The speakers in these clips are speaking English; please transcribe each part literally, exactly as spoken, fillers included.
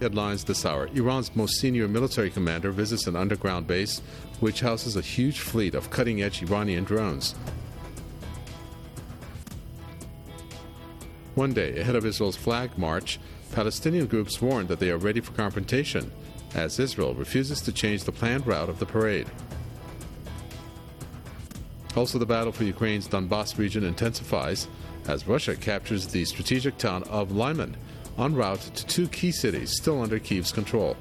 Headlines this hour. Iran's most senior military commander visits an underground base which houses a huge fleet of cutting-edge Iranian drones. One day ahead of Israel's flag march, Palestinian groups warn that they are ready for confrontation as Israel refuses to change the planned route of the parade. Also, the battle for Ukraine's Donbas region intensifies as Russia captures the strategic town of Lyman, en route to two key cities still under Kyiv's control.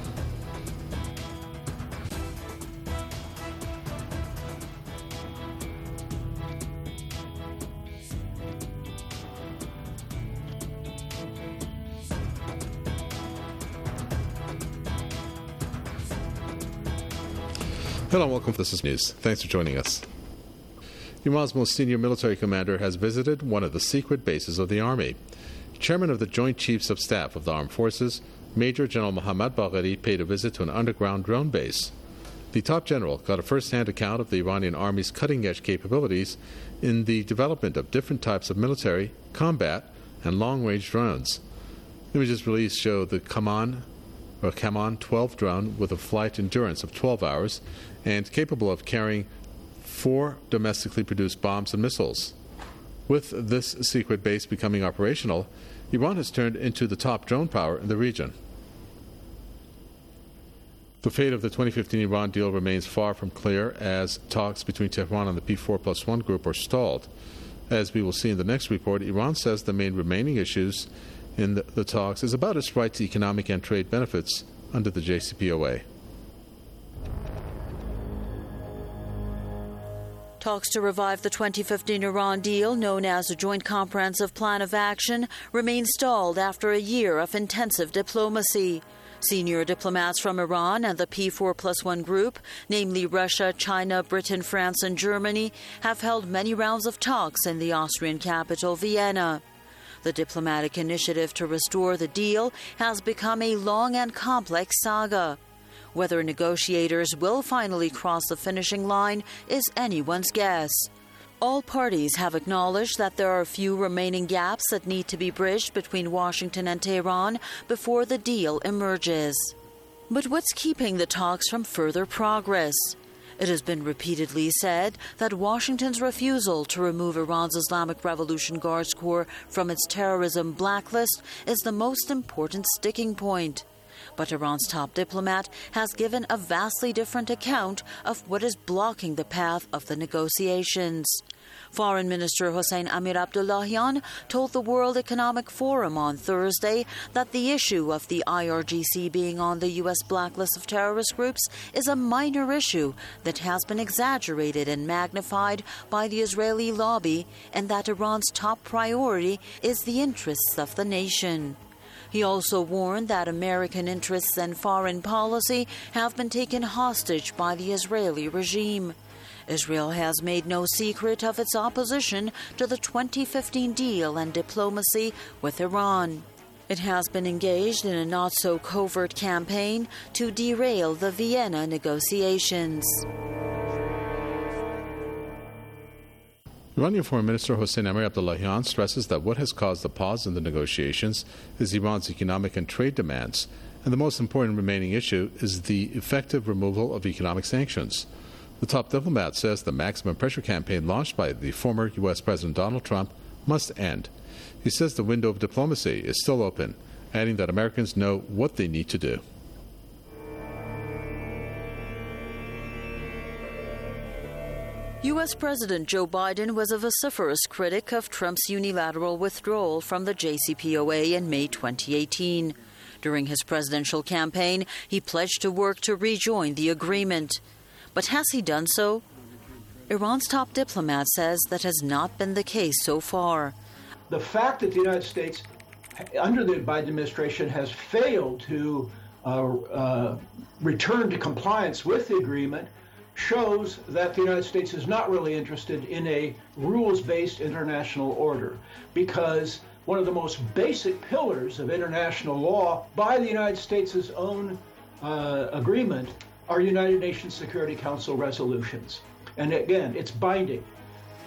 Hello and welcome to This is News. Thanks for joining us. Iran's most senior military commander has visited one of the secret bases of the army. Chairman of the Joint Chiefs of Staff of the Armed Forces, Major General Mohammad Bagheri, paid a visit to an underground drone base. The top general got a first-hand account of the Iranian army's cutting-edge capabilities in the development of different types of military, combat, and long-range drones. Images released show the Kaman, or Kaman twelve drone with a flight endurance of twelve hours and capable of carrying four domestically produced bombs and missiles. With this secret base becoming operational, Iran has turned into the top drone power in the region. The fate of the twenty fifteen Iran deal remains far from clear as talks between Tehran and the P four plus one group are stalled. As we will see in the next report, Iran says the main remaining issues in the, the talks is about its right to economic and trade benefits under the J C P O A. Talks to revive the twenty fifteen Iran deal, known as the Joint Comprehensive Plan of Action, remain stalled after a year of intensive diplomacy. Senior diplomats from Iran and the P four plus one group, namely Russia, China, Britain, France, and Germany, have held many rounds of talks in the Austrian capital, Vienna. The diplomatic initiative to restore the deal has become a long and complex saga. Whether negotiators will finally cross the finishing line is anyone's guess. All parties have acknowledged that there are a few remaining gaps that need to be bridged between Washington and Tehran before the deal emerges. But what's keeping the talks from further progress? It has been repeatedly said that Washington's refusal to remove Iran's Islamic Revolution Guards Corps from its terrorism blacklist is the most important sticking point. But Iran's top diplomat has given a vastly different account of what is blocking the path of the negotiations. Foreign Minister Hossein Amir Abdullahian told the World Economic Forum on Thursday that the issue of the I R G C being on the U S blacklist of terrorist groups is a minor issue that has been exaggerated and magnified by the Israeli lobby, and that Iran's top priority is the interests of the nation. He also warned that American interests and foreign policy have been taken hostage by the Israeli regime. Israel has made no secret of its opposition to the twenty fifteen deal and diplomacy with Iran. It has been engaged in a not-so-covert campaign to derail the Vienna negotiations. Iranian Foreign Minister Hossein Amir Abdullahian stresses that what has caused the pause in the negotiations is Iran's economic and trade demands, and the most important remaining issue is the effective removal of economic sanctions. The top diplomat says the maximum pressure campaign launched by the former U S President Donald Trump must end. He says the window of diplomacy is still open, adding that Americans know what they need to do. U S President Joe Biden was a vociferous critic of Trump's unilateral withdrawal from the J C P O A in May twenty eighteen. During his presidential campaign, he pledged to work to rejoin the agreement. But has he done so? Iran's top diplomat says that has not been the case so far. The fact that the United States, under the Biden administration, has failed to uh, uh, return to compliance with the agreement shows that the United States is not really interested in a rules-based international order, because one of the most basic pillars of international law by the United States' own uh, agreement are United Nations Security Council resolutions. And again, it's binding.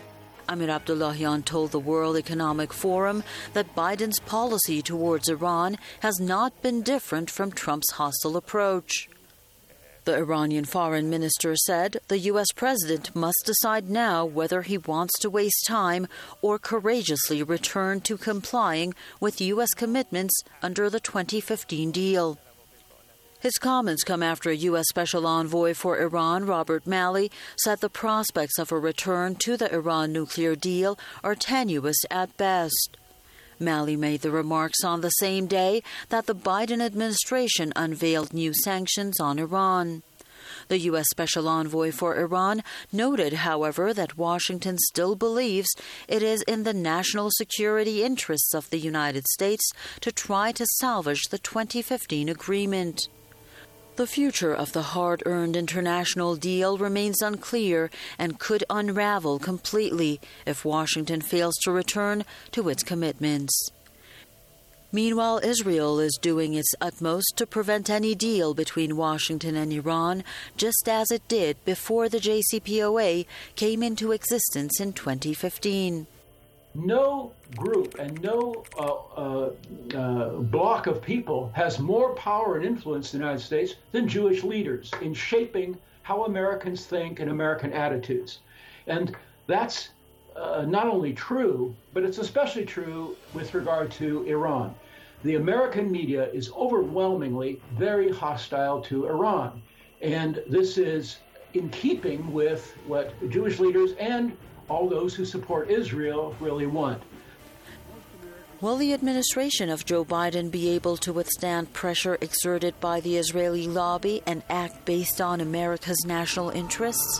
Amir Abdullahian told the World Economic Forum that Biden's policy towards Iran has not been different from Trump's hostile approach. The Iranian foreign minister said the U S president must decide now whether he wants to waste time or courageously return to complying with U S commitments under the twenty fifteen deal. His comments come after U S Special Envoy for Iran, Robert Malley, said the prospects of a return to the Iran nuclear deal are tenuous at best. Malley made the remarks on the same day that the Biden administration unveiled new sanctions on Iran. The U S Special Envoy for Iran noted, however, that Washington still believes it is in the national security interests of the United States to try to salvage the twenty fifteen agreement. The future of the hard-earned international deal remains unclear and could unravel completely if Washington fails to return to its commitments. Meanwhile, Israel is doing its utmost to prevent any deal between Washington and Iran, just as it did before the J C P O A came into existence in twenty fifteen. No group and no uh, uh, uh, block of people has more power and influence in the United States than Jewish leaders in shaping how Americans think and American attitudes. And that's uh, not only true, but it's especially true with regard to Iran. The American media is overwhelmingly very hostile to Iran. And this is in keeping with what Jewish leaders and all those who support Israel really want. Will the administration of Joe Biden be able to withstand pressure exerted by the Israeli lobby and act based on America's national interests?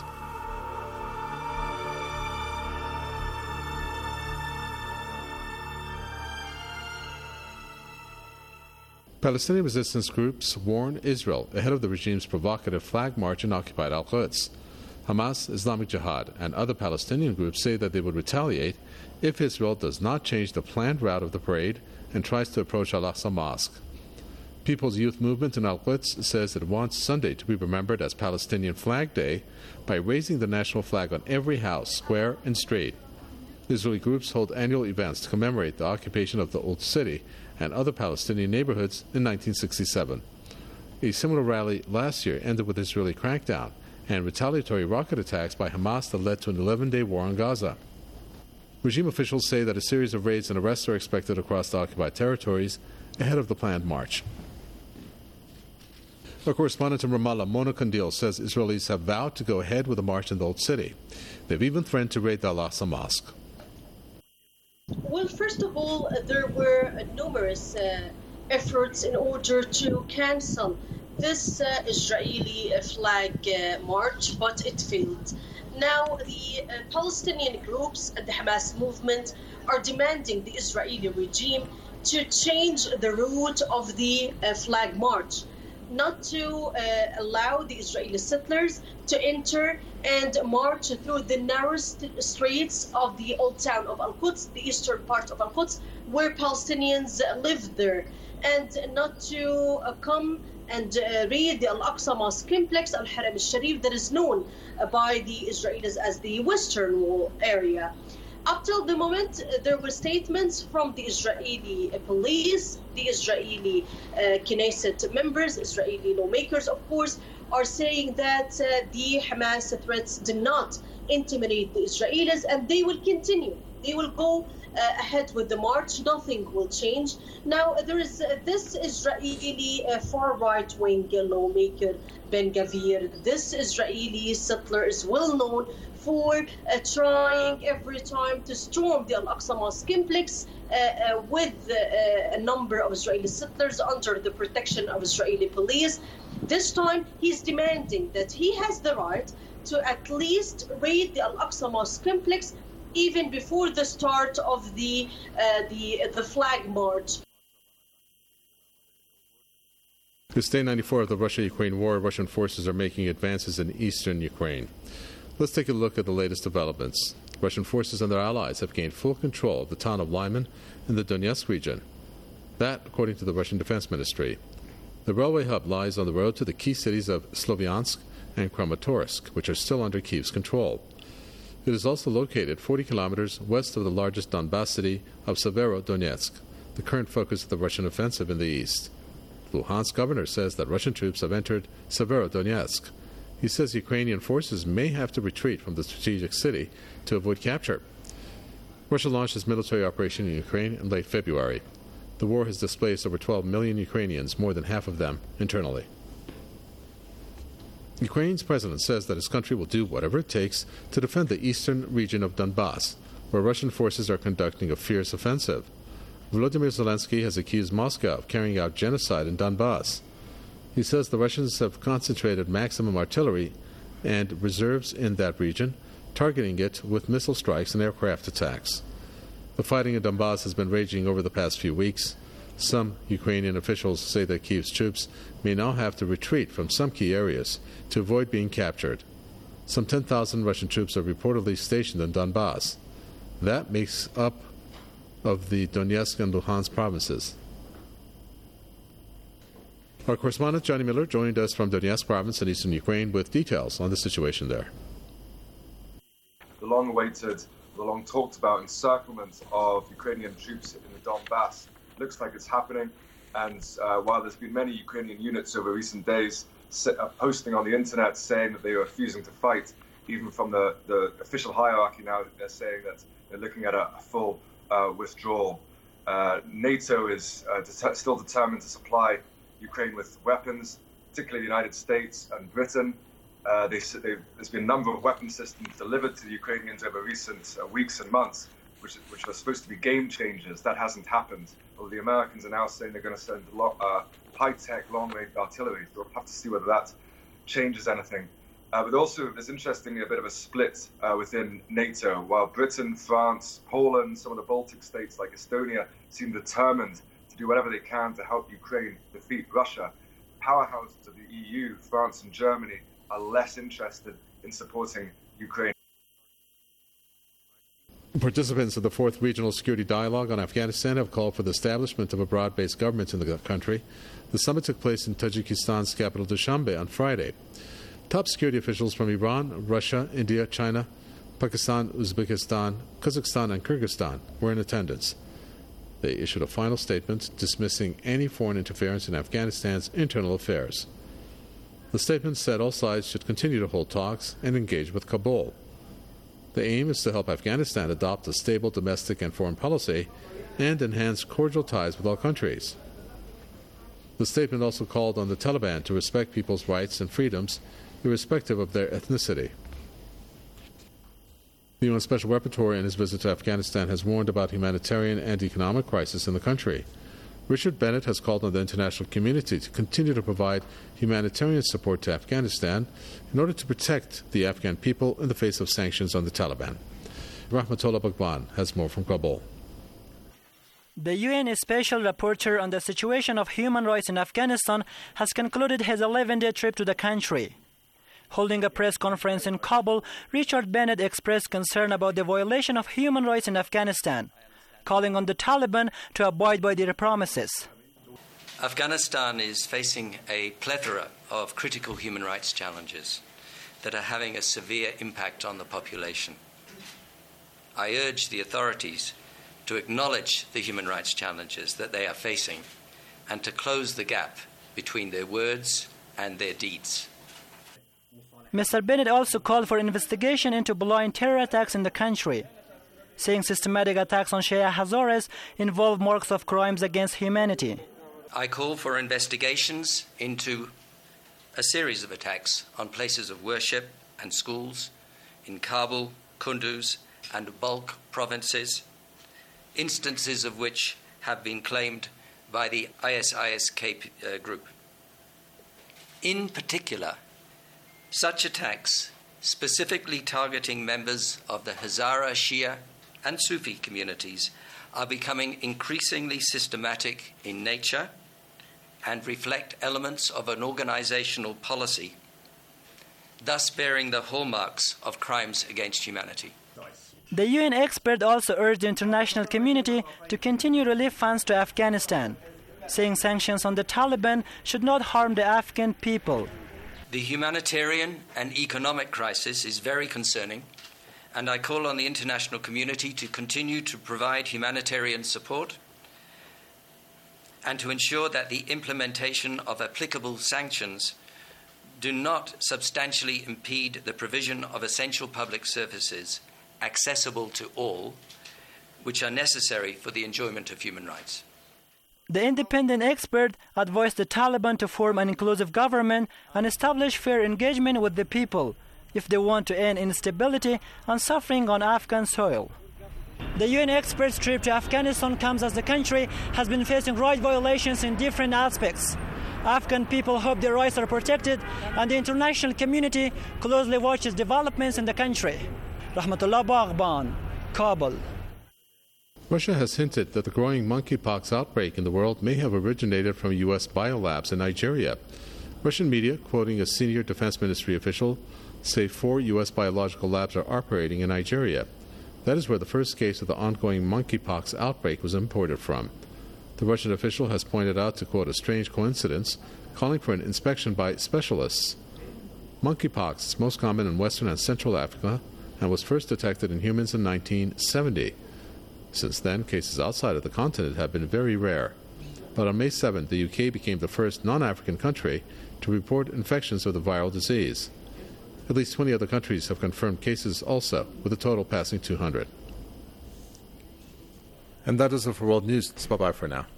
Palestinian resistance groups warn Israel ahead of the regime's provocative flag march in occupied Al-Quds. Hamas, Islamic Jihad, and other Palestinian groups say that they would retaliate if Israel does not change the planned route of the parade and tries to approach Al-Aqsa Mosque. People's Youth Movement in Al-Quds says it wants Sunday to be remembered as Palestinian Flag Day by raising the national flag on every house, square, and street. Israeli groups hold annual events to commemorate the occupation of the Old City and other Palestinian neighborhoods in nineteen sixty-seven. A similar rally last year ended with Israeli crackdown and retaliatory rocket attacks by Hamas that led to an eleven-day war on Gaza. Regime officials say that a series of raids and arrests are expected across the occupied territories ahead of the planned march. Our correspondent in Ramallah, Mona Kandil, says Israelis have vowed to go ahead with a march in the Old City. They've even threatened to raid the Al-Aqsa Mosque. Well, first of all, there were numerous uh, efforts in order to cancel this uh, Israeli flag uh, march, but it failed. Now, the uh, Palestinian groups and the Hamas movement are demanding the Israeli regime to change the route of the uh, flag march, not to uh, allow the Israeli settlers to enter and march through the narrowest streets of the old town of Al-Quds, the eastern part of Al-Quds, where Palestinians live there, and not to uh, come and uh, raid the Al-Aqsa Mosque complex, Al-Haram al-Sharif, that is known uh, by the Israelis as the Western Wall area. Up till the moment, uh, there were statements from the Israeli uh, police, the Israeli uh, Knesset members, Israeli lawmakers, of course, are saying that uh, the Hamas threats did not intimidate the Israelis, and they will continue. They will go uh, ahead with the march. Nothing will change. Now, there is uh, this Israeli uh, far-right wing lawmaker, Ben Gavir. This Israeli settler is well known for uh, trying every time to storm the Al-Aqsa Mosque complex uh, uh, with uh, a number of Israeli settlers under the protection of Israeli police. This time, he's demanding that he has the right to at least raid the Al-Aqsa Mosque complex even before the start of the uh, the the flag march. This day ninety-four of the Russia-Ukraine war, Russian forces are making advances in eastern Ukraine. Let's take a look at the latest developments. Russian forces and their allies have gained full control of the town of Lyman in the Donetsk region. That, according to the Russian Defense Ministry. The railway hub lies on the road to the key cities of Sloviansk and Kramatorsk, which are still under Kyiv's control. It is also located forty kilometers west of the largest Donbas city of Severodonetsk, the current focus of the Russian offensive in the east. Luhansk governor says that Russian troops have entered Severodonetsk. He says Ukrainian forces may have to retreat from the strategic city to avoid capture. Russia launched its military operation in Ukraine in late February. The war has displaced over twelve million Ukrainians, more than half of them internally. Ukraine's president says that his country will do whatever it takes to defend the eastern region of Donbas, where Russian forces are conducting a fierce offensive. Volodymyr Zelensky has accused Moscow of carrying out genocide in Donbas. He says the Russians have concentrated maximum artillery and reserves in that region, targeting it with missile strikes and aircraft attacks. The fighting in Donbas has been raging over the past few weeks. Some Ukrainian officials say that Kyiv's troops may now have to retreat from some key areas to avoid being captured. Some ten thousand Russian troops are reportedly stationed in Donbas. That makes up of the Donetsk and Luhansk provinces. Our correspondent Johnny Miller joined us from Donetsk province in eastern Ukraine with details on the situation there. The long-awaited, the long-talked about encirclement of Ukrainian troops in the Donbass looks like it's happening, and uh, while there's been many Ukrainian units over recent days uh, posting on the internet saying that they are refusing to fight, even from the, the official hierarchy now they're saying that they're looking at a, a full uh, withdrawal. Uh, NATO is uh, det- still determined to supply Ukraine with weapons, particularly the United States and Britain. Uh, they, there's been a number of weapon systems delivered to the Ukrainians over recent uh, weeks and months, which, which are supposed to be game changers. That hasn't happened. Although the Americans are now saying they're going to send lo- uh, high-tech, long-range artillery. So we'll have to see whether that changes anything. Uh, but also, there's interestingly a bit of a split uh, within NATO. While Britain, France, Poland, some of the Baltic states like Estonia seem determined to do whatever they can to help Ukraine defeat Russia, powerhouses of the E U, France and Germany, are less interested in supporting Ukraine. Participants of the Fourth Regional Security Dialogue on Afghanistan have called for the establishment of a broad-based government in the country. The summit took place in Tajikistan's capital Dushanbe on Friday. Top security officials from Iran, Russia, India, China, Pakistan, Uzbekistan, Kazakhstan, and Kyrgyzstan were in attendance. They issued a final statement dismissing any foreign interference in Afghanistan's internal affairs. The statement said all sides should continue to hold talks and engage with Kabul. The aim is to help Afghanistan adopt a stable domestic and foreign policy and enhance cordial ties with all countries. The statement also called on the Taliban to respect people's rights and freedoms, irrespective of their ethnicity. The U N Special Rapporteur in his visit to Afghanistan has warned about humanitarian and economic crisis in the country. Richard Bennett has called on the international community to continue to provide humanitarian support to Afghanistan in order to protect the Afghan people in the face of sanctions on the Taliban. Rahmatullah Baghban has more from Kabul. The U N Special Rapporteur on the situation of human rights in Afghanistan has concluded his eleven-day trip to the country. Holding a press conference in Kabul, Richard Bennett expressed concern about the violation of human rights in Afghanistan, calling on the Taliban to abide by their promises. Afghanistan is facing a plethora of critical human rights challenges that are having a severe impact on the population. I urge the authorities to acknowledge the human rights challenges that they are facing and to close the gap between their words and their deeds. Mister Bennett also called for investigation into blind terror attacks in the country, saying systematic attacks on Shia Hazaras involve marks of crimes against humanity. I call for investigations into a series of attacks on places of worship and schools in Kabul, Kunduz, and Balkh provinces, instances of which have been claimed by the I S I S K uh, group. In particular, such attacks, specifically targeting members of the Hazara Shia and Sufi communities, are becoming increasingly systematic in nature and reflect elements of an organizational policy, thus bearing the hallmarks of crimes against humanity. The U N expert also urged the international community to continue relief funds to Afghanistan, saying sanctions on the Taliban should not harm the Afghan people. The humanitarian and economic crisis is very concerning and I call on the international community to continue to provide humanitarian support and to ensure that the implementation of applicable sanctions do not substantially impede the provision of essential public services accessible to all, which are necessary for the enjoyment of human rights. The independent expert advised the Taliban to form an inclusive government and establish fair engagement with the people if they want to end instability and suffering on Afghan soil. The U N expert's trip to Afghanistan comes as the country has been facing right violations in different aspects. Afghan people hope their rights are protected, and the international community closely watches developments in the country. Rahmatullah Baghban, Kabul. Russia has hinted that the growing monkeypox outbreak in the world may have originated from U S biolabs in Nigeria. Russian media, quoting a senior defense ministry official, say four U S biological labs are operating in Nigeria. That is where the first case of the ongoing monkeypox outbreak was imported from. The Russian official has pointed out, to quote, a strange coincidence, calling for an inspection by specialists. Monkeypox is most common in Western and Central Africa and was first detected in humans in nineteen seventy. Since then, cases outside of the continent have been very rare. But on May seventh, the U K became the first non-African country to report infections of the viral disease. At least twenty other countries have confirmed cases also, with a total passing two hundred. And that is it for World News. Bye-bye for now.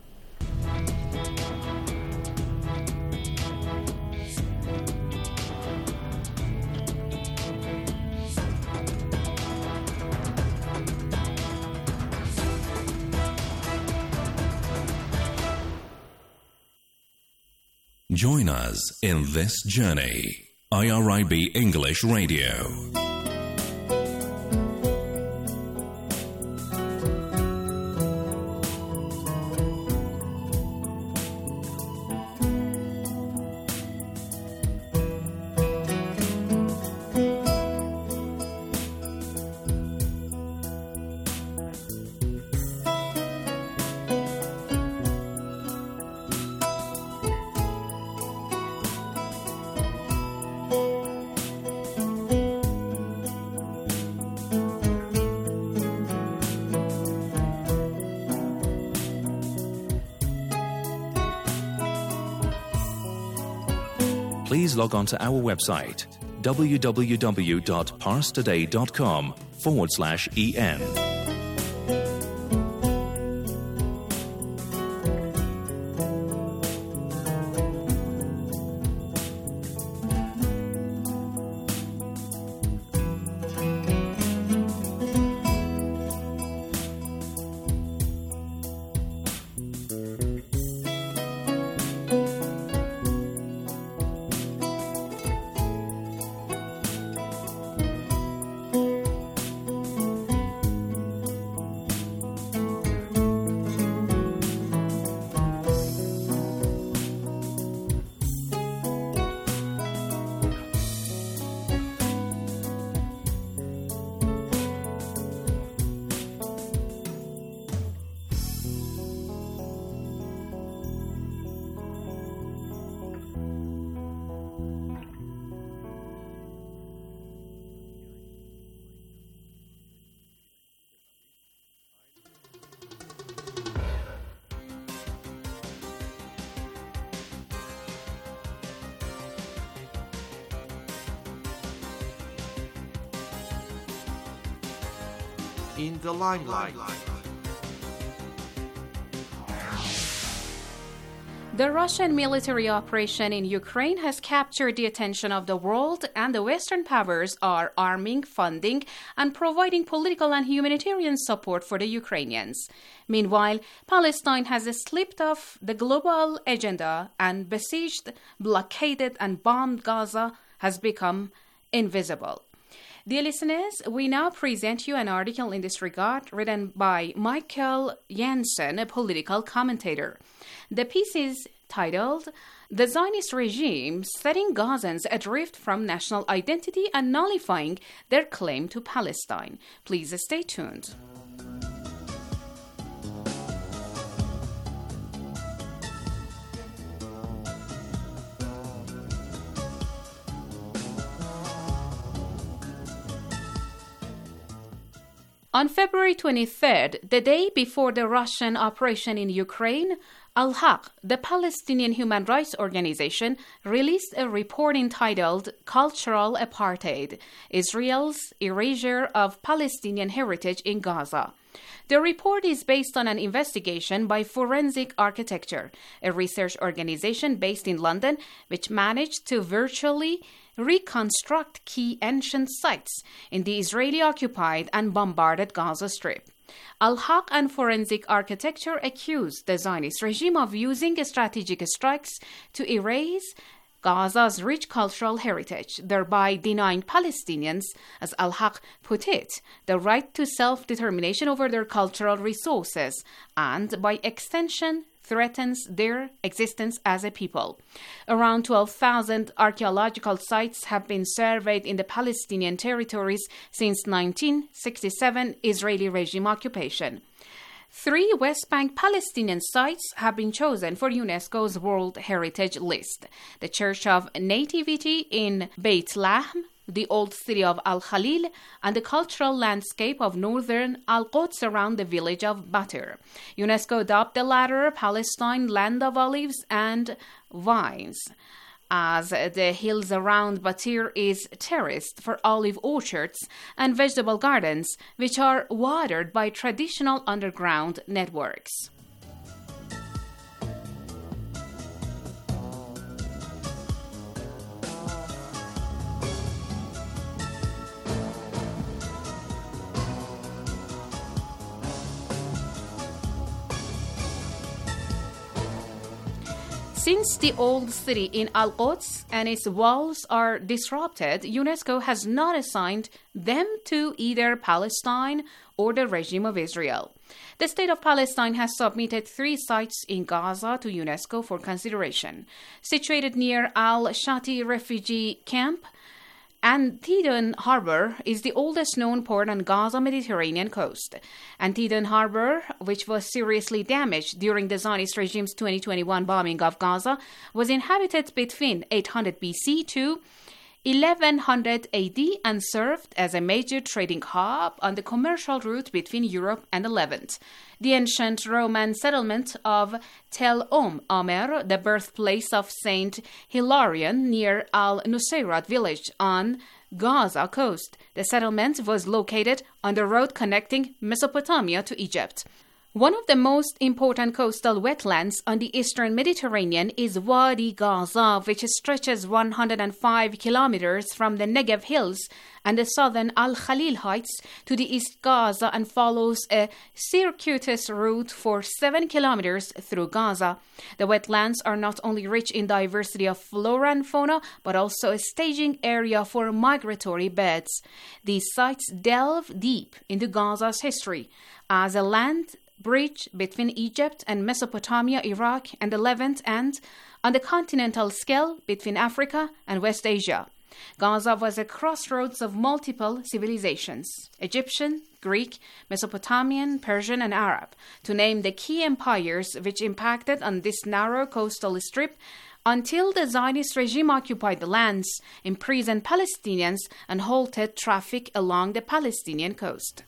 Join us in this journey. I R I B English Radio. Please log on to our website, www.parstoday.com forward slash EN. In the limelight. The Russian military operation in Ukraine has captured the attention of the world, and the Western powers are arming, funding, and providing political and humanitarian support for the Ukrainians. Meanwhile, Palestine has slipped off the global agenda, and besieged, blockaded, and bombed Gaza has become invisible. Dear listeners, we now present you an article in this regard written by Michael Jensen, a political commentator. The piece is titled, "The Zionist Regime Setting Gazans Adrift from National Identity and Nullifying Their Claim to Palestine." Please stay tuned. On February twenty-third, the day before the Russian operation in Ukraine, Al-Haq, the Palestinian human rights organization, released a report entitled Cultural Apartheid: Israel's Erasure of Palestinian Heritage in Gaza. The report is based on an investigation by Forensic Architecture, a research organization based in London, which managed to virtually reconstruct key ancient sites in the Israeli-occupied and bombarded Gaza Strip. Al-Haq and Forensic Architecture accused the Zionist regime of using strategic strikes to erase Gaza's rich cultural heritage, thereby denying Palestinians, as Al-Haq put it, the right to self-determination over their cultural resources, and, by extension, threatens their existence as a people. Around twelve thousand archaeological sites have been surveyed in the Palestinian territories since nineteen sixty-seven Israeli regime occupation. Three West Bank Palestinian sites have been chosen for UNESCO's World Heritage List: the Church of Nativity in Beit Lahm, the old city of Al-Khalil, and the cultural landscape of northern Al-Quds around the village of Batir. UNESCO dubbed the latter Palestine Land of Olives and Vines, as the hills around Batir is terraced for olive orchards and vegetable gardens, which are watered by traditional underground networks. Since the old city in Al-Quds and its walls are disrupted, UNESCO has not assigned them to either Palestine or the regime of Israel. The State of Palestine has submitted three sites in Gaza to UNESCO for consideration. Situated near Al-Shati refugee camp, Antietam Harbor is the oldest known port on Gaza Mediterranean coast. Antietam Harbor, which was seriously damaged during the Zionist regime's twenty twenty-one bombing of Gaza, was inhabited between eight hundred B C to eleven hundred A D and served as a major trading hub on the commercial route between Europe and the Levant. The ancient Roman settlement of Tel Om Omer, the birthplace of Saint Hilarion near Al-Nusayrat village on Gaza coast. The settlement was located on the road connecting Mesopotamia to Egypt. One of the most important coastal wetlands on the eastern Mediterranean is Wadi Gaza, which stretches one hundred five kilometers from the Negev Hills and the southern Al-Khalil Heights to the East Gaza and follows a circuitous route for seven kilometers through Gaza. The wetlands are not only rich in diversity of flora and fauna, but also a staging area for migratory birds. These sites delve deep into Gaza's history as a land bridge between Egypt and Mesopotamia, Iraq, and the Levant, and, on the continental scale, between Africa and West Asia. Gaza was a crossroads of multiple civilizations: Egyptian, Greek, Mesopotamian, Persian, and Arab, to name the key empires which impacted on this narrow coastal strip until the Zionist regime occupied the lands, imprisoned Palestinians, and halted traffic along the Palestinian coast.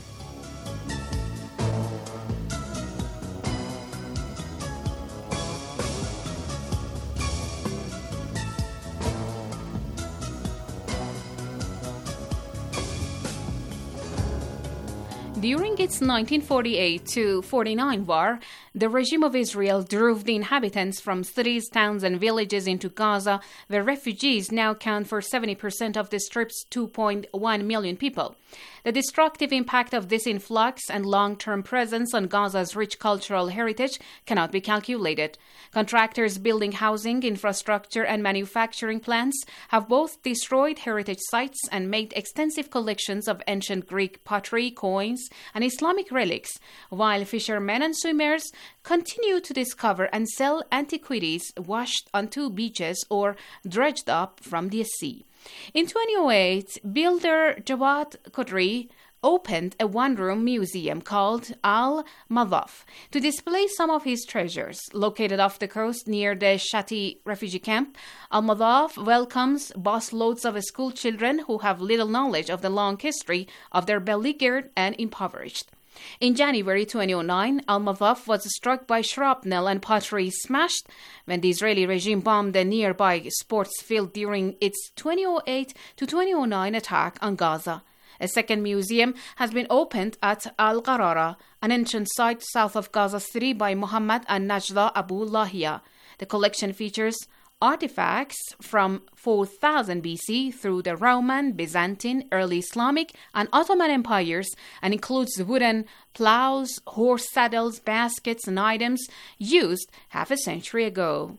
During its nineteen forty-eight to forty-nine war, the regime of Israel drove the inhabitants from cities, towns, and villages into Gaza, where refugees now count for seventy percent of the Strip's two point one million people. The destructive impact of this influx and long-term presence on Gaza's rich cultural heritage cannot be calculated. Contractors building housing, infrastructure, and manufacturing plants have both destroyed heritage sites and made extensive collections of ancient Greek pottery, coins, and Islamic relics, while fishermen and swimmers continue to discover and sell antiquities washed onto beaches or dredged up from the sea. In twenty oh eight, builder Jawad Qudri opened a one-room museum called Al-Madhaf to display some of his treasures. Located off the coast near the Shati refugee camp, Al-Madhaf welcomes busloads of school children who have little knowledge of the long history of their beleaguered and impoverished. In January twenty oh nine, Al-Madhaf was struck by shrapnel and pottery smashed when the Israeli regime bombed a nearby sports field during its twenty oh eight to twenty oh nine attack on Gaza. A second museum has been opened at Al-Qarara, an ancient site south of Gaza City by Muhammad and Najla Abu Lahia. The collection features artifacts from four thousand B C through the Roman, Byzantine, early Islamic, and Ottoman empires, and includes wooden plows, horse saddles, baskets, and items used half a century ago.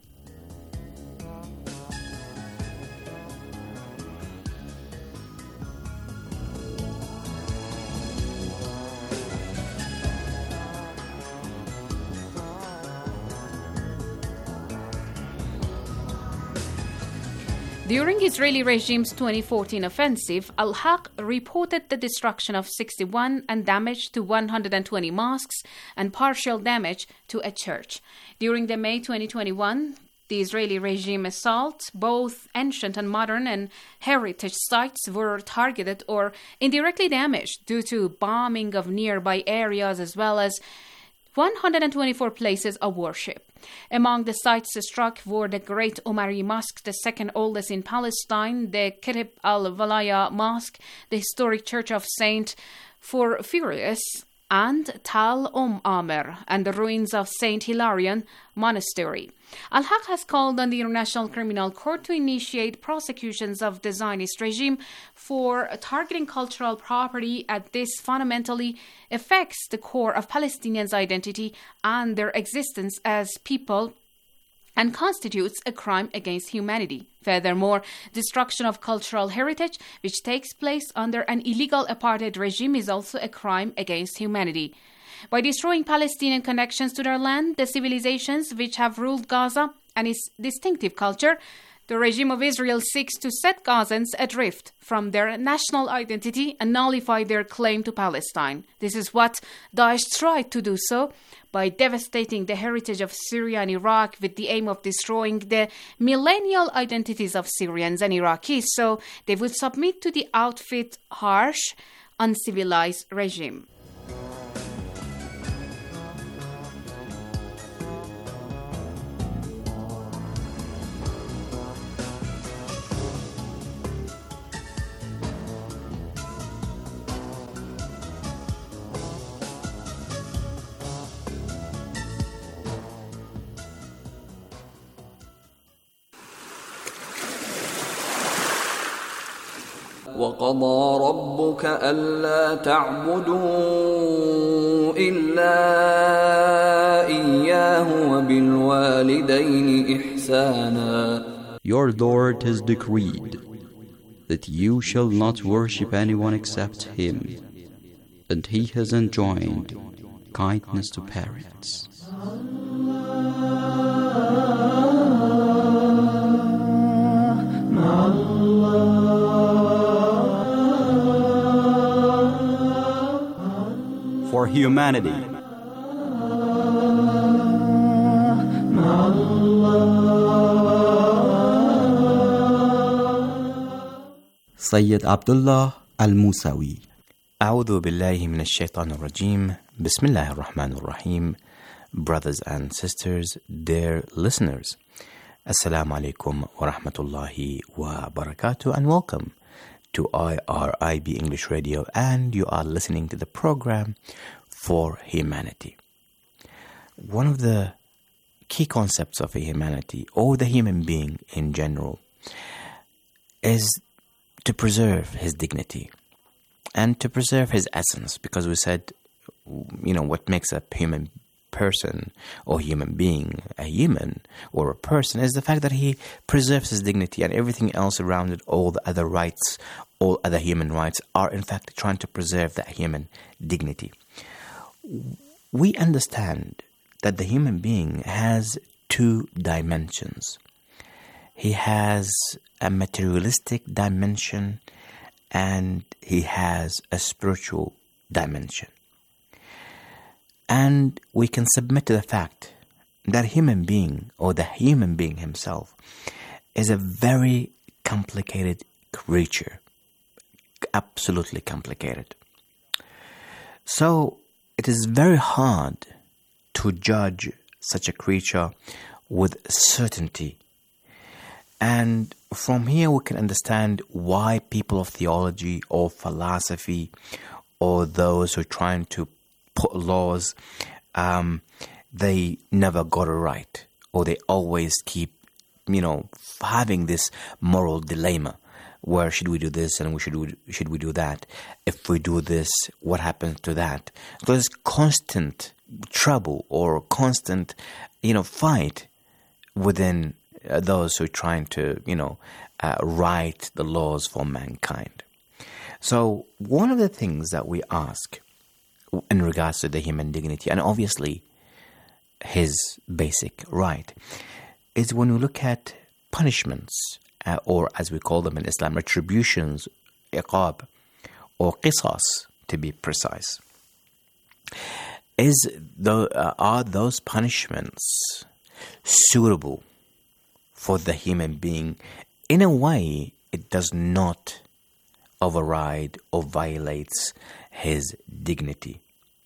During Israeli regime's twenty fourteen offensive, Al-Haq reported the destruction of sixty-one and damage to one hundred twenty mosques and partial damage to a church. During the May twenty twenty-one, the Israeli regime assault, both ancient and modern and heritage sites were targeted or indirectly damaged due to bombing of nearby areas as well as one hundred twenty-four places of worship. Among the sites struck were the Great Omari Mosque, the second oldest in Palestine, the Kirib al-Walaya Mosque, the historic Church of Saint Porphyrius, and Tal Om Amer, and the ruins of Saint Hilarion Monastery. Al-Haq has called on the International Criminal Court to initiate prosecutions of the Zionist regime for targeting cultural property, as this fundamentally affects the core of Palestinians' identity and their existence as people and constitutes a crime against humanity. Furthermore, destruction of cultural heritage, which takes place under an illegal apartheid regime, is also a crime against humanity. By destroying Palestinian connections to their land, the civilizations which have ruled Gaza and its distinctive culture, the regime of Israel seeks to set Gazans adrift from their national identity and nullify their claim to Palestine. This is what Daesh tried to do so by devastating the heritage of Syria and Iraq with the aim of destroying the millennial identities of Syrians and Iraqis so they would submit to the outfit harsh, uncivilized regime. وَقَضَى رَبُّكَ أَلَّا تَعْبُدُوا إِلَّا إِيَّاهُ وَبِالْوَالِدَيْنِ إِحْسَانًا. Your Lord has decreed that you shall not worship anyone except Him, and He has enjoined kindness to parents. For humanity. Sayyid Abdullah Al-Musawi. A'udhu billahi minash shaitanir rajim. Bismillahir Rahmanir Rahim. Brothers and sisters, dear listeners, Assalamu alaikum wa rahmatullahi wa barakatuh, and welcome to I R I B English Radio, and you are listening to the program For Humanity. One of the key concepts of a humanity, or the human being in general, is to preserve his dignity and to preserve his essence, because we said, you know, what makes a human person or human being a human or a person is the fact that he preserves his dignity, and everything else around it, all the other rights, all other human rights, are in fact trying to preserve that human dignity. We understand that the human being has two dimensions. He has a materialistic dimension and he has a spiritual dimension. And we can submit to the fact that human being, or the human being himself, is a very complicated creature. Absolutely complicated. So it is very hard to judge such a creature with certainty. And from here we can understand why people of theology or philosophy, or those who are trying to put laws, um, they never got it right, or they always keep, you know, having this moral dilemma. Where should we do this and we should we, should we do that? If we do this, what happens to that? There's constant trouble or constant, you know, fight within uh, those who are trying to, you know, uh, write the laws for mankind. So one of the things that we ask in regards to the human dignity, and obviously his basic right, is when we look at punishments, Uh, or as we call them in Islam, retributions, iqab, or qisas, to be precise. Is the, uh, are those punishments suitable for the human being? In a way, it does not override or violates his dignity.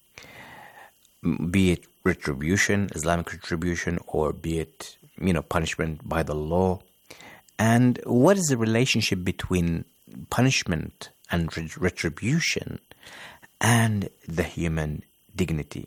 Be it retribution, Islamic retribution, or be it, you know, punishment by the law. And what is the relationship between punishment and retribution and the human dignity?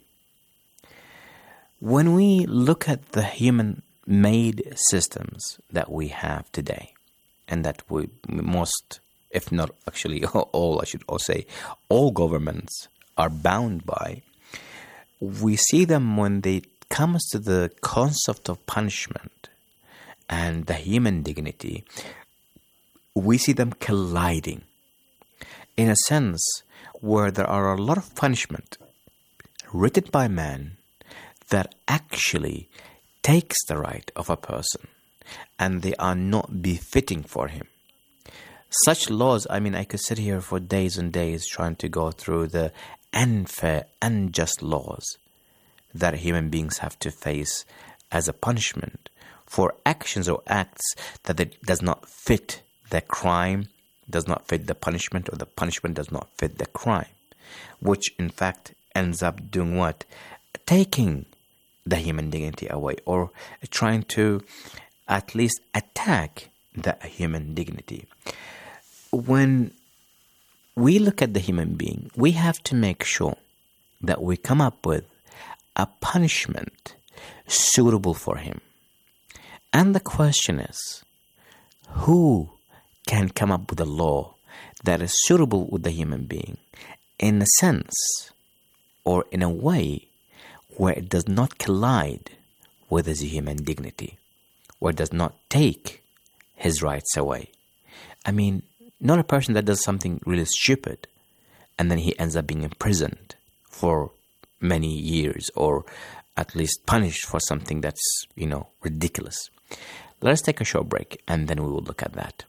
When we look at the human-made systems that we have today, and that we most, if not actually all, I should say, all governments are bound by, we see them when it comes to the concept of punishment and the human dignity, we see them colliding. In a sense where there are a lot of punishment written by man that actually takes the right of a person and they are not befitting for him. Such laws, I mean, I could sit here for days and days trying to go through the unfair, unjust laws that human beings have to face as a punishment for actions or acts that it does not fit the crime, does not fit the punishment, or the punishment does not fit the crime, which in fact ends up doing what? Taking the human dignity away, or trying to at least attack the human dignity. When we look at the human being, we have to make sure that we come up with a punishment suitable for him. And the question is, who can come up with a law that is suitable with the human being in a sense or in a way where it does not collide with his human dignity, where it does not take his rights away? I mean, not a person that does something really stupid and then he ends up being imprisoned for many years, or at least punished for something that's, you know, ridiculous. Let us take a short break and then we will look at that.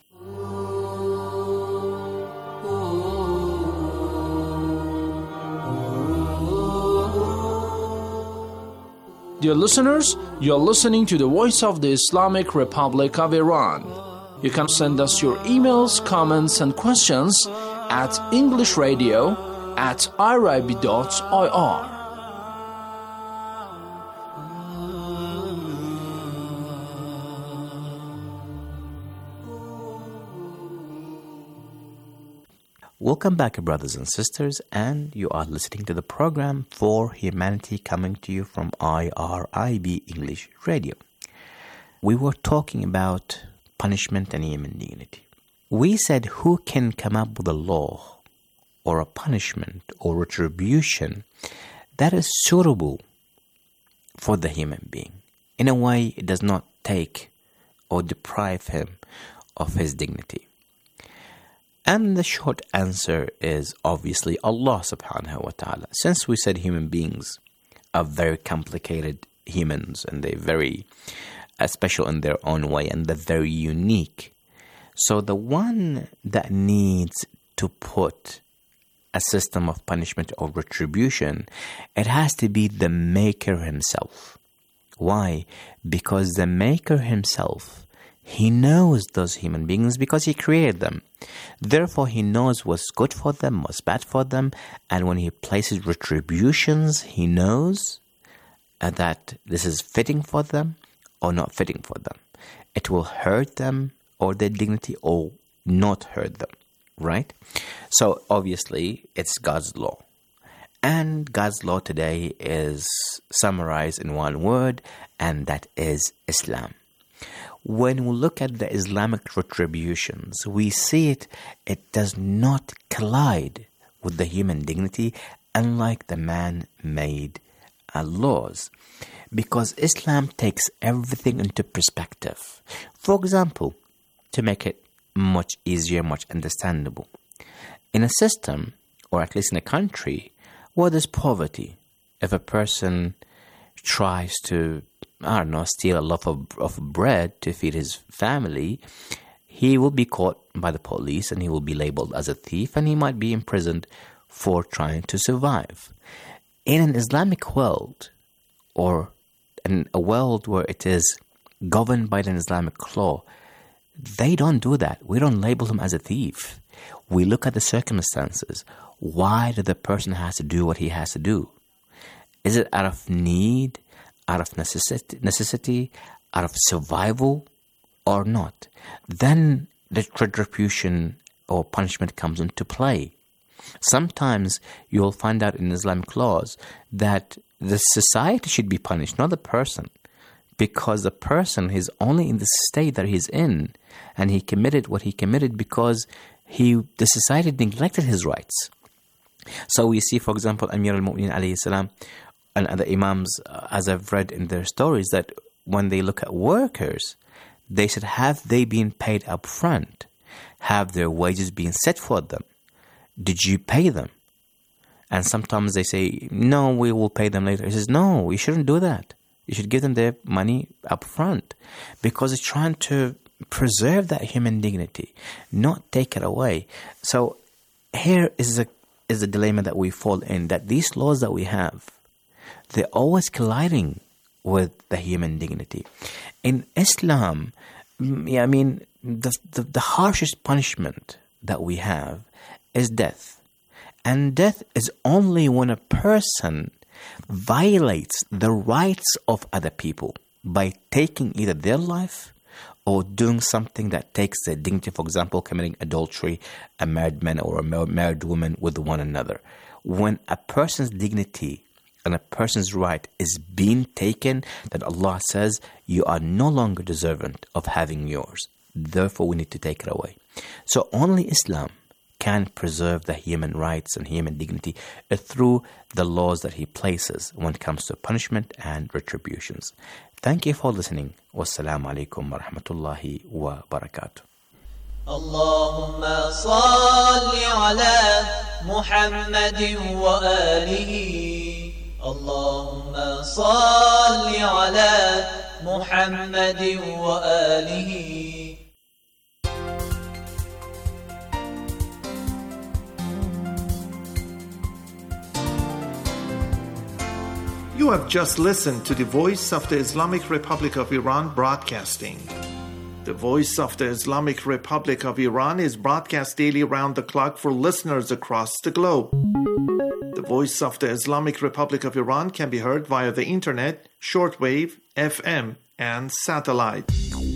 Dear listeners, you're listening to the Voice of the Islamic Republic of Iran. You can send us your emails, comments, and questions at englishradio at irib dot I R. Welcome back, brothers and sisters, and you are listening to the program For Humanity, coming to you from I R I B English Radio. We were talking about punishment and human dignity. We said who can come up with a law or a punishment or retribution that is suitable for the human being. In a way, it does not take or deprive him of his dignity. And the short answer is obviously Allah subhanahu wa ta'ala. Since we said human beings are very complicated humans and they're very uh, special in their own way and they're very unique. So the one that needs to put a system of punishment or retribution, it has to be the maker himself. Why? Because the maker himself, he knows those human beings because he created them. Therefore, he knows what's good for them, what's bad for them. And when he places retributions, he knows that this is fitting for them or not fitting for them. It will hurt them or their dignity or not hurt them, right? So obviously, it's God's law. And God's law today is summarized in one word, and that is Islam. When we look at the Islamic retributions, we see it, it does not collide with the human dignity, unlike the man-made uh, laws. Because Islam takes everything into perspective. For example, to make it much easier, much understandable. In a system, or at least in a country, where there's poverty, if a person tries to, I don't know, steal a loaf of, of bread to feed his family, he will be caught by the police and he will be labeled as a thief and he might be imprisoned for trying to survive. In an Islamic world, or in a world where it is governed by an Islamic law, they don't do that. We don't label him as a thief. We look at the circumstances. Why did the person has to do what he has to do? Is it out of need, out of necessity, necessity, out of survival, or not? Then the retribution or punishment comes into play. Sometimes you'll find out in Islamic laws that the society should be punished, not the person, because the person is only in the state that he's in, and he committed what he committed because he the society neglected his rights. So we see, for example, Amir al-Mu'minin alayhi salam and other imams, uh, as I've read in their stories, that when they look at workers, they said, have they been paid up front? Have their wages been set for them? Did you pay them? And sometimes they say, no, we will pay them later. He says, no, you shouldn't do that. You should give them their money up front, because it's trying to preserve that human dignity, not take it away. So here is a is a dilemma that we fall in, that these laws that we have, they're always colliding with the human dignity. In Islam, I mean, the, the, the harshest punishment that we have is death. And death is only when a person violates the rights of other people by taking either their life or doing something that takes their dignity, for example, committing adultery, a married man or a married woman with one another. When a person's dignity and a person's right is being taken, then Allah says, you are no longer deserving of having yours. Therefore, we need to take it away. So only Islam can preserve the human rights and human dignity through the laws that He places when it comes to punishment and retributions. Thank you for listening. Wassalamu alaikum wa rahmatullahi wa barakatuh. اللهم صل على محمد وآله اللهم صل على محمد وآله. You have just listened to the Voice of the Islamic Republic of Iran broadcasting. The Voice of the Islamic Republic of Iran is broadcast daily round the clock for listeners across the globe. The Voice of the Islamic Republic of Iran can be heard via the internet, shortwave, F M, and satellite.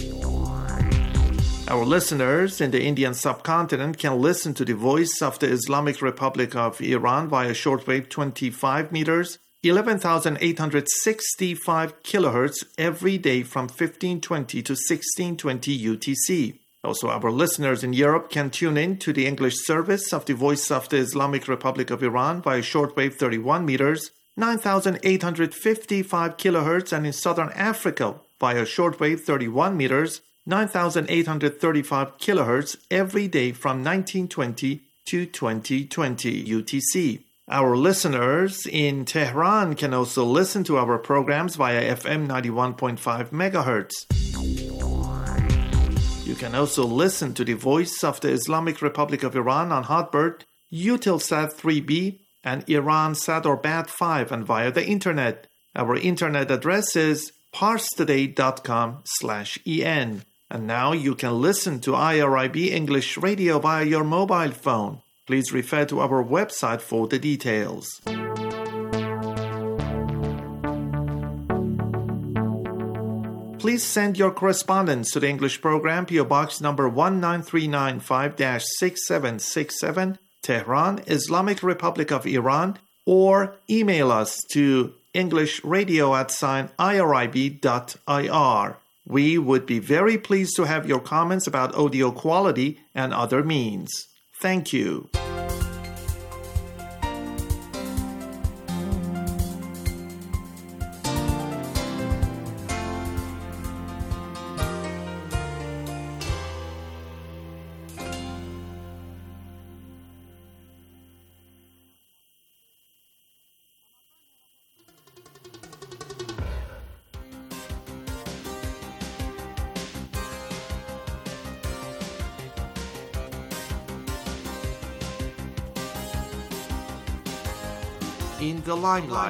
Our listeners in the Indian subcontinent can listen to the Voice of the Islamic Republic of Iran via shortwave twenty-five meters, eleven thousand eight hundred sixty-five kilohertz every day from fifteen twenty to sixteen twenty U T C. Also, our listeners in Europe can tune in to the English service of the Voice of the Islamic Republic of Iran via shortwave thirty-one meters, nine thousand eight hundred fifty-five kilohertz, and in Southern Africa via shortwave thirty-one meters, nine thousand eight hundred thirty-five kilohertz every day from nineteen twenty to twenty twenty U T C. Our listeners in Tehran can also listen to our programs via F M ninety-one point five megahertz. You can also listen to the Voice of the Islamic Republic of Iran on Hotbird, Eutelsat three B, and Iransat or Bat five, and via the internet. Our internet address is parstoday.com slash en. And now you can listen to I R I B English Radio via your mobile phone. Please refer to our website for the details. Please send your correspondence to the English program, P O Box number one nine three nine five six seven six seven, Tehran, Islamic Republic of Iran, or email us to englishradio at sign irib.ir. We would be very pleased to have your comments about audio quality and other means. Thank you. In the limelight.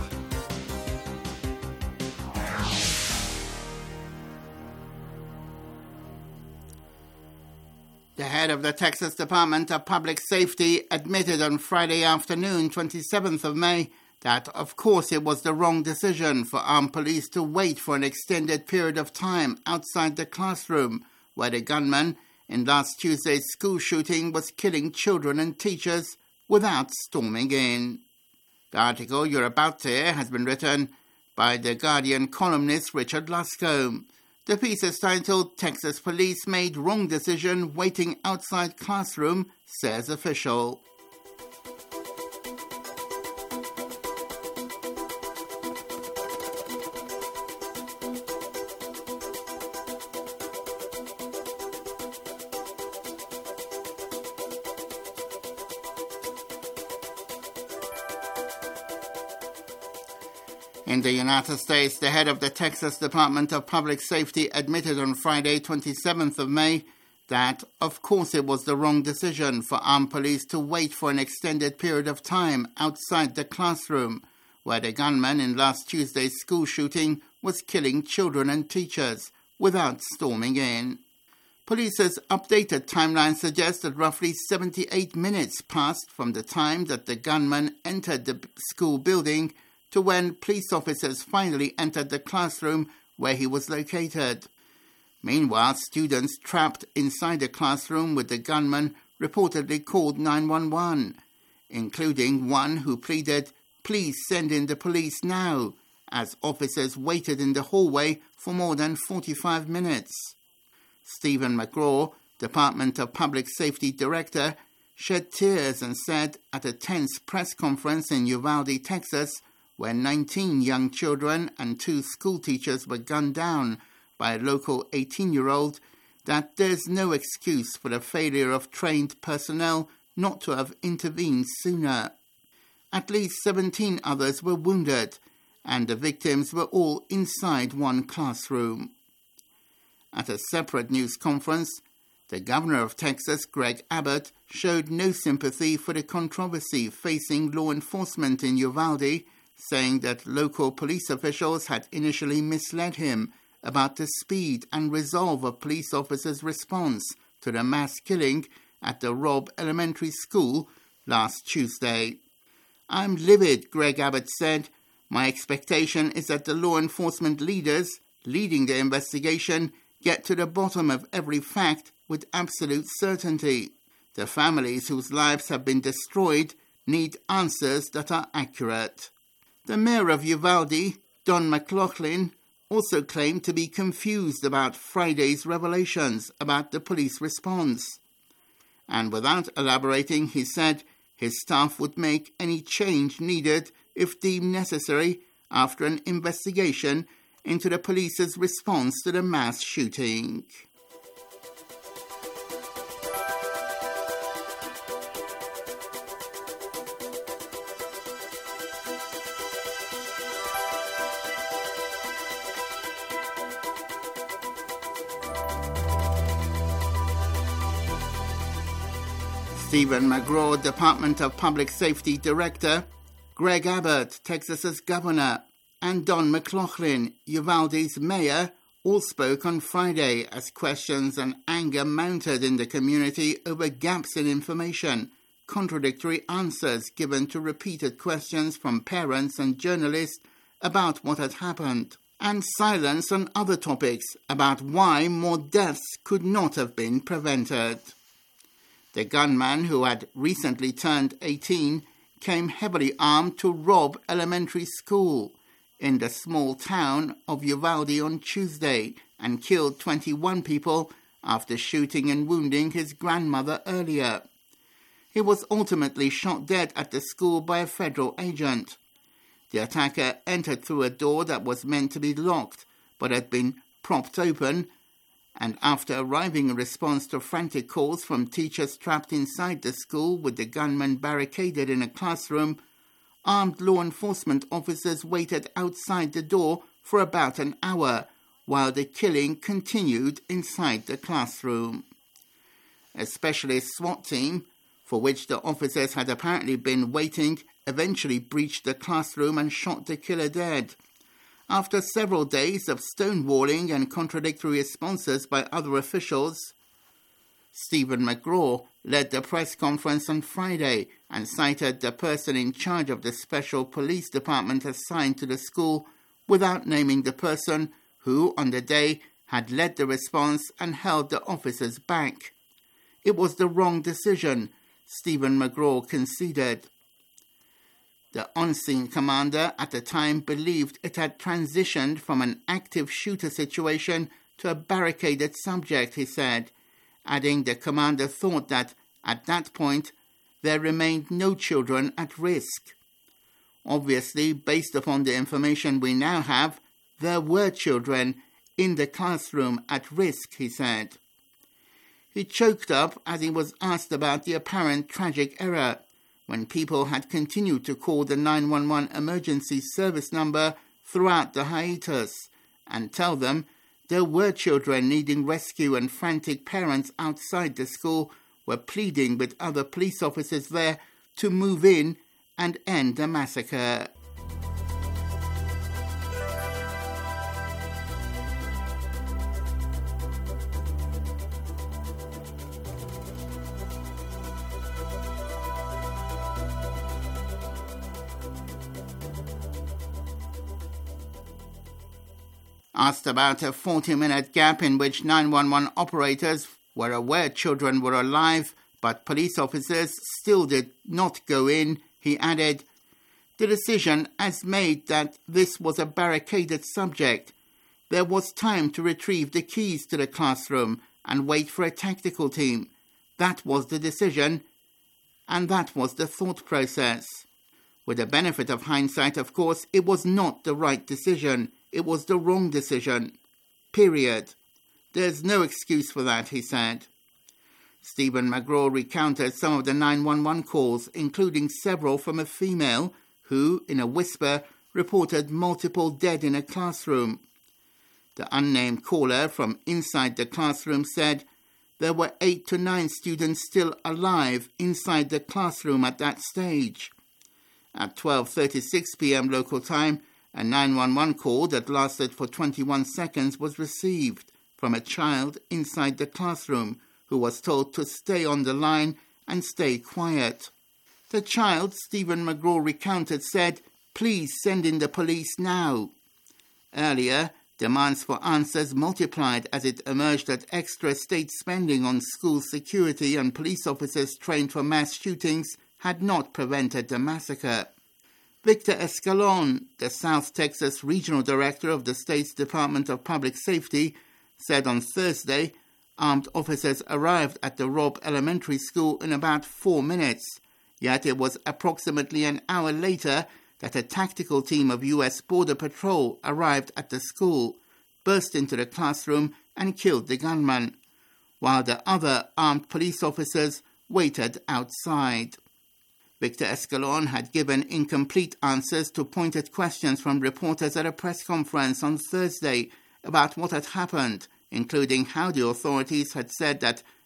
The head of the Texas Department of Public Safety admitted on Friday afternoon, twenty-seventh of May, that of course it was the wrong decision for armed police to wait for an extended period of time outside the classroom where the gunman in last Tuesday's school shooting was killing children and teachers without storming in. The article you're about to hear has been written by The Guardian columnist Richard Luscombe. The piece is titled, Texas Police Made Wrong Decision Waiting Outside Classroom, Says Official. In the United States, the head of the Texas Department of Public Safety admitted on Friday, twenty-seventh of May, that, of course, it was the wrong decision for armed police to wait for an extended period of time outside the classroom, where the gunman in last Tuesday's school shooting was killing children and teachers without storming in. Police's updated timeline suggests that roughly seventy-eight minutes passed from the time that the gunman entered the school building to when police officers finally entered the classroom where he was located. Meanwhile, students trapped inside the classroom with the gunman reportedly called nine one one, including one who pleaded, "Please send in the police now," as officers waited in the hallway for more than forty-five minutes. Stephen McGraw, Department of Public Safety Director, shed tears and said at a tense press conference in Uvalde, Texas, where nineteen young children and two schoolteachers were gunned down by a local eighteen-year-old, that there's no excuse for the failure of trained personnel not to have intervened sooner. At least seventeen others were wounded, and the victims were all inside one classroom. At a separate news conference, the governor of Texas, Greg Abbott, showed no sympathy for the controversy facing law enforcement in Uvalde, saying that local police officials had initially misled him about the speed and resolve of police officers' response to the mass killing at the Robb Elementary School last Tuesday. "I'm livid," Greg Abbott said. "My expectation is that the law enforcement leaders leading the investigation get to the bottom of every fact with absolute certainty. The families whose lives have been destroyed need answers that are accurate." The mayor of Uvalde, Don McLaughlin, also claimed to be confused about Friday's revelations about the police response. And without elaborating, he said his staff would make any change needed if deemed necessary after an investigation into the police's response to the mass shooting. Stephen McGraw, Department of Public Safety Director, Greg Abbott, Texas's governor, and Don McLaughlin, Uvalde's mayor, all spoke on Friday as questions and anger mounted in the community over gaps in information, contradictory answers given to repeated questions from parents and journalists about what had happened, and silence on other topics about why more deaths could not have been prevented. The gunman, who had recently turned eighteen, came heavily armed to rob elementary school in the small town of Uvalde on Tuesday and killed twenty-one people after shooting and wounding his grandmother earlier. He was ultimately shot dead at the school by a federal agent. The attacker entered through a door that was meant to be locked but had been propped open, and after arriving in response to frantic calls from teachers trapped inside the school with the gunman barricaded in a classroom, armed law enforcement officers waited outside the door for about an hour while the killing continued inside the classroom. A specialist SWAT team, for which the officers had apparently been waiting, eventually breached the classroom and shot the killer dead. After several days of stonewalling and contradictory responses by other officials, Stephen McGraw led the press conference on Friday and cited the person in charge of the special police department assigned to the school without naming the person who, on the day, had led the response and held the officers back. It was the wrong decision, Stephen McGraw conceded. The on-scene commander at the time believed it had transitioned from an active shooter situation to a barricaded subject, he said, adding the commander thought that, at that point, there remained no children at risk. Obviously, based upon the information we now have, there were children in the classroom at risk, he said. He choked up as he was asked about the apparent tragic error, when people had continued to call the nine one one emergency service number throughout the hiatus and tell them there were children needing rescue, and frantic parents outside the school were pleading with other police officers there to move in and end the massacre. Asked about a forty-minute gap in which nine one one operators were aware children were alive, but police officers still did not go in, he added, "The decision as made that this was a barricaded subject. There was time to retrieve the keys to the classroom and wait for a tactical team. That was the decision, and that was the thought process. With the benefit of hindsight, of course, it was not the right decision. It was the wrong decision. Period. There's no excuse for that," he said. Stephen McGraw recounted some of the nine one one calls, including several from a female who, in a whisper, reported multiple dead in a classroom. The unnamed caller from inside the classroom said there were eight to nine students still alive inside the classroom at that stage. At twelve thirty-six p.m. local time, a nine one one call that lasted for twenty-one seconds was received from a child inside the classroom who was told to stay on the line and stay quiet. The child, Stephen McGraw recounted, said, "Please send in the police now." Earlier, demands for answers multiplied as it emerged that extra state spending on school security and police officers trained for mass shootings had not prevented the massacre. Victor Escalon, the South Texas Regional Director of the state's Department of Public Safety, said on Thursday armed officers arrived at the Robb Elementary School in about four minutes, yet it was approximately an hour later that a tactical team of U S Border Patrol arrived at the school, burst into the classroom and killed the gunman, while the other armed police officers waited outside. Victor Escalon had given incomplete answers to pointed questions from reporters at a press conference on Thursday about what had happened, including how the authorities had said that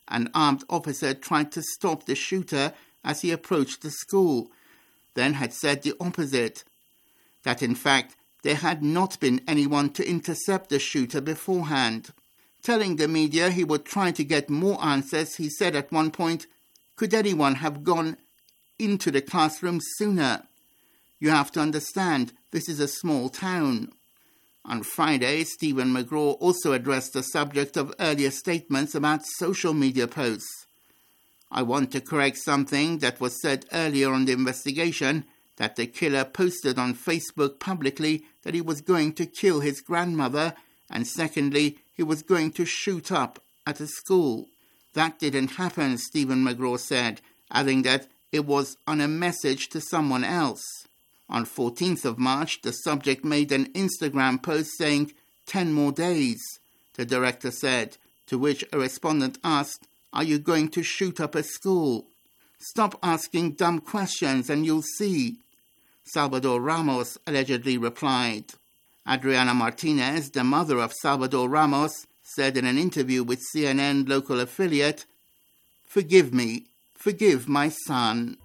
an armed officer tried to stop the shooter as he approached the school, then had said the opposite, that in fact there had not been anyone to intercept the shooter beforehand. Telling the media he would try to get more answers, he said at one point, "Could anyone have gone into the classroom sooner? You have to understand, this is a small town." On Friday, Stephen McGraw also addressed the subject of earlier statements about social media posts. "I want to correct something that was said earlier on the investigation, that the killer posted on Facebook publicly that he was going to kill his grandmother, and secondly, he was going to shoot up at a school. That didn't happen," Stephen McGraw said, adding that it was on a message to someone else. On fourteenth of March, the subject made an Instagram post saying, ten more days, the director said, to which a respondent asked, "Are you going to shoot up a school? Stop asking dumb questions and you'll see," Salvador Ramos allegedly replied. Adriana Martinez, the mother of Salvador Ramos, said in an interview with C N N local affiliate, "Forgive me, forgive my son."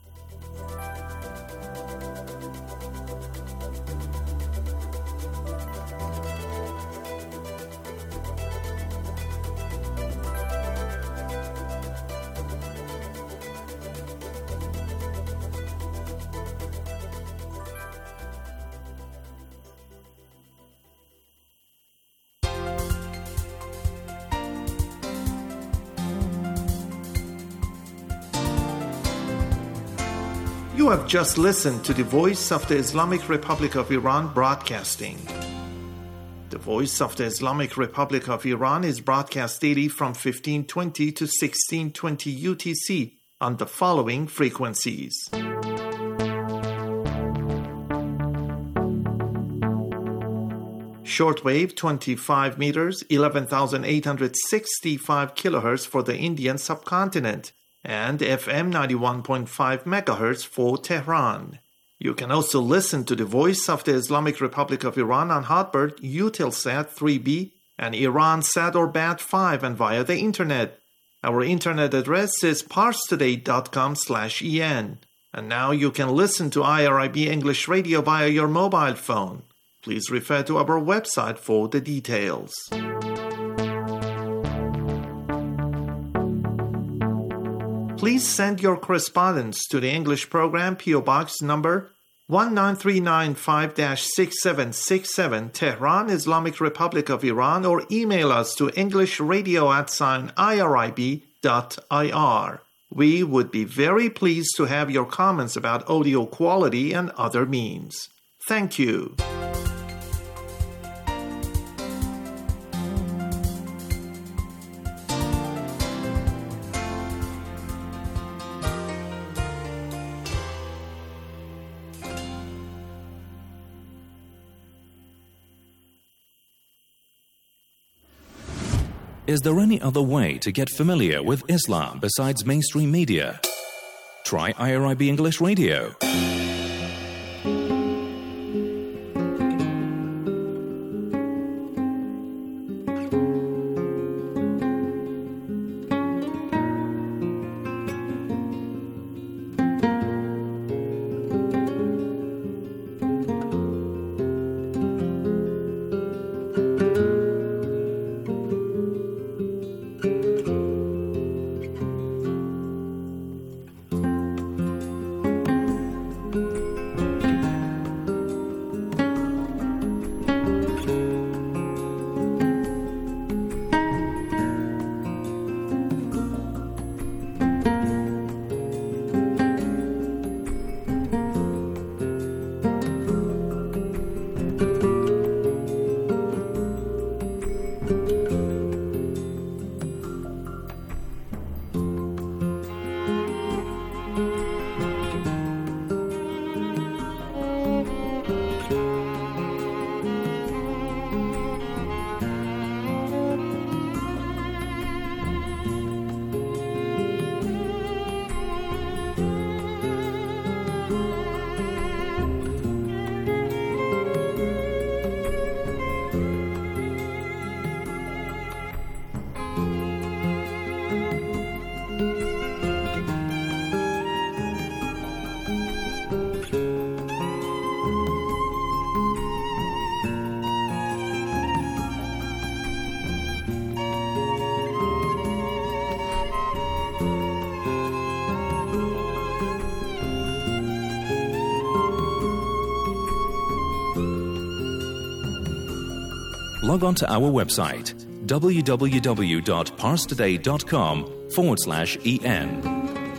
You have just listened to the Voice of the Islamic Republic of Iran broadcasting. The Voice of the Islamic Republic of Iran is broadcast daily from fifteen twenty to sixteen twenty U T C on the following frequencies. Shortwave twenty-five meters, eleven thousand eight hundred sixty-five kilohertz for the Indian subcontinent, and F M ninety-one point five megahertz for Tehran. You can also listen to the Voice of the Islamic Republic of Iran on Hotbird, Eutelsat three B, and Iransat or Bat five, and via the Internet. Our Internet address is parstoday dot com slash en. And now you can listen to I R I B English Radio via your mobile phone. Please refer to our website for the details. Please send your correspondence to the English program, P O Box number one nine three nine five dash six seven six seven, Tehran, Islamic Republic of Iran, or email us to englishradio at sign irib dot ir. We would be very pleased to have your comments about audio quality and other means. Thank you. Is there any other way to get familiar with Islam besides mainstream media? Try I R I B English Radio. log on to our website www.parstoday.com forward slash en.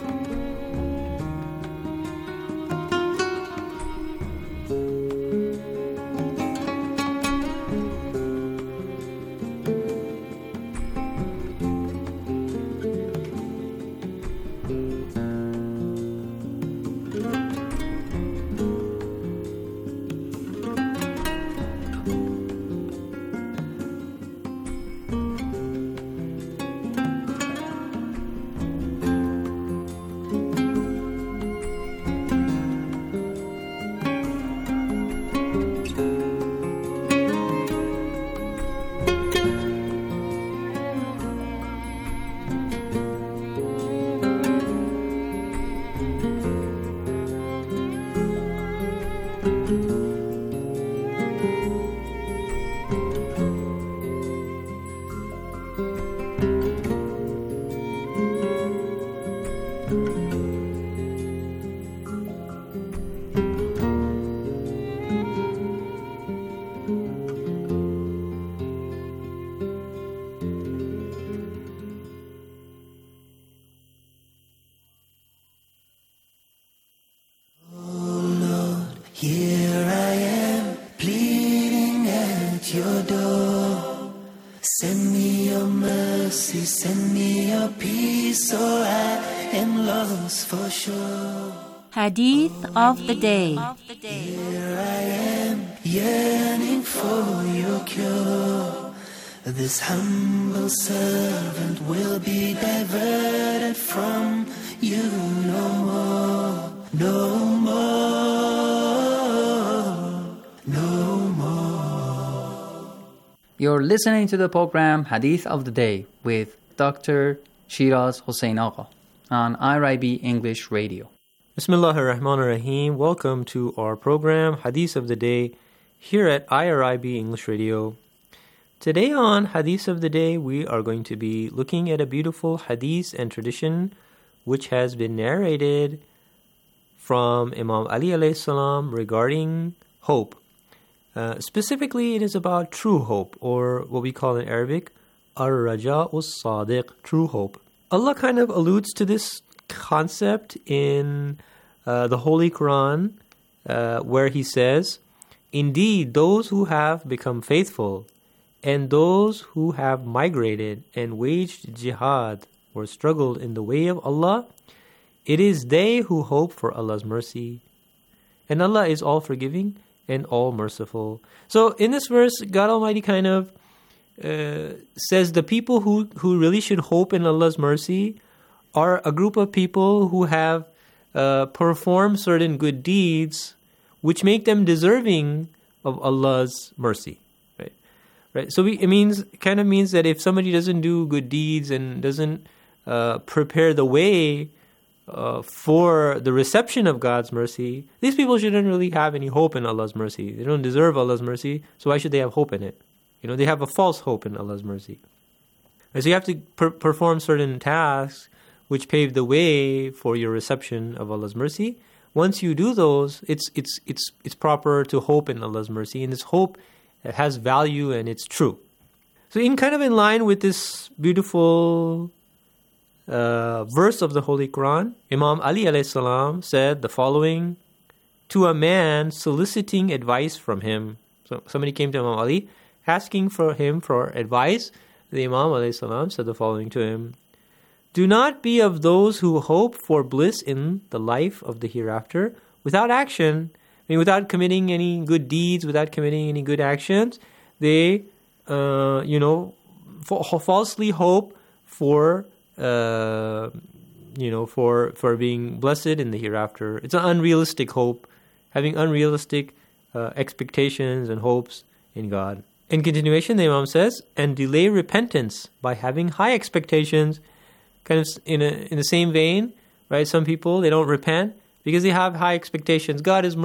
Here I am, pleading at your door. Send me your mercy, send me your peace, or I am lost for sure. Hadith of the Day. Here I am, yearning for your cure. This humble servant will be diverted from you no more, no more, no more. You're listening to the program Hadith of the Day with Doctor Shiraz Hossein Agha on I R I B English Radio. Bismillahir Rahmanir Rahim. Welcome to our program Hadith of the Day here at I R I B English Radio. Today on Hadith of the Day, we are going to be looking at a beautiful hadith and tradition which has been narrated from Imam Ali alayhi salam regarding hope. Uh, specifically, it is about true hope, or what we call in Arabic, ar-raja'us sadiq, true hope. Allah kind of alludes to this concept in uh, the Holy Quran, uh, where He says, "Indeed, those who have become faithful and those who have migrated and waged jihad or struggled in the way of Allah, it is they who hope for Allah's mercy. And Allah is all forgiving and all merciful." So in this verse, God Almighty kind of uh, says the people who, who really should hope in Allah's mercy are a group of people who have uh, performed certain good deeds which make them deserving of Allah's mercy. Right, so we, it means kind of means that if somebody doesn't do good deeds and doesn't uh, prepare the way uh, for the reception of God's mercy, these people shouldn't really have any hope in Allah's mercy. They don't deserve Allah's mercy, so why should they have hope in it? You know, they have a false hope in Allah's mercy. And so you have to per- perform certain tasks which pave the way for your reception of Allah's mercy. Once you do those, it's it's it's it's proper to hope in Allah's mercy, and this hope it has value and it's true. So in kind of in line with this beautiful uh, verse of the Holy Quran, Imam Ali alayhi salam said the following to a man soliciting advice from him. So somebody came to Imam Ali asking for him for advice. The Imam alayhi salam said the following to him: "Do not be of those who hope for bliss in the life of the hereafter without action." I mean, without committing any good deeds, without committing any good actions, they, uh, you know, f- falsely hope for, uh, you know, for for being blessed in the hereafter. It's an unrealistic hope, having unrealistic uh, expectations and hopes in God. In continuation, the Imam says, and delay repentance by having high expectations. Kind of in a in the same vein, right? Some people, they don't repent because they have high expectations. God is